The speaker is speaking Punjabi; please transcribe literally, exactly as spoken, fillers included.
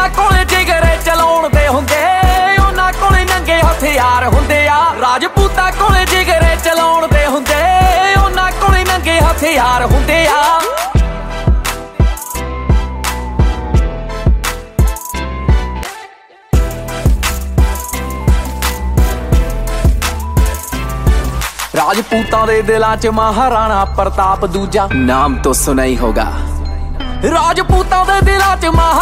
ਜਿਨ੍ਹਾਂ ਕੋਲੇ ਜਿਗਰੇ ਚਲਾਉਣ ਦੇ ਹੁੰਦੇ ਉਹਨਾਂ ਕੋਲੇ ਨੰਗੇ ਹਥਿਆਰ ਹੁੰਦੇ ਆ। ਰਾਜਪੂਤਾਂ ਕੋਲੇ ਜਿਗਰੇ ਚਲਾਉਣ ਦੇ ਹੁੰਦੇ ਉਹਨਾਂ ਕੋਲੇ ਨੰਗੇ ਹਥਿਆਰ ਹੁੰਦੇ ਆ। राजपूतां दे दिलां च महाराणा प्रताप दूजा नाम तो सुना ही होगा। राजपूतां दे दिलां च महा